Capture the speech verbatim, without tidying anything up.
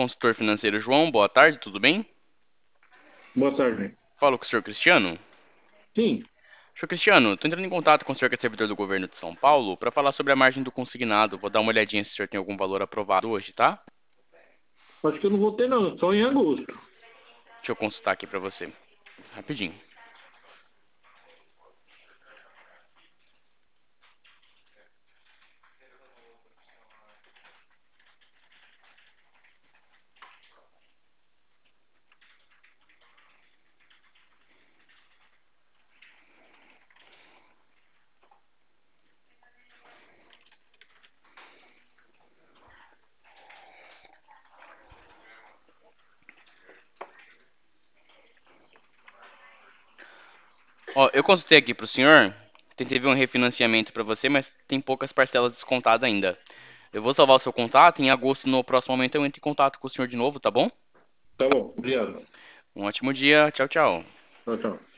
consultor financeiro João, boa tarde, tudo bem? Boa tarde. Falo com o senhor Cristiano. Sim, Senhor Cristiano, estou entrando em contato com o senhor que é servidor do governo de São Paulo para falar sobre a margem do consignado. Vou dar uma olhadinha se o senhor tem algum valor aprovado hoje, tá? acho que eu não vou ter não, só em agosto. Deixa eu consultar aqui para você, rapidinho. Ó, eu consultei aqui para o senhor, tentei ver um refinanciamento para você, mas tem poucas parcelas descontadas ainda. Eu vou salvar o seu contato, em agosto, no próximo momento, eu entro em contato com o senhor de novo, tá bom? Tá bom, obrigado. Um ótimo dia, tchau, tchau. Tchau, tchau.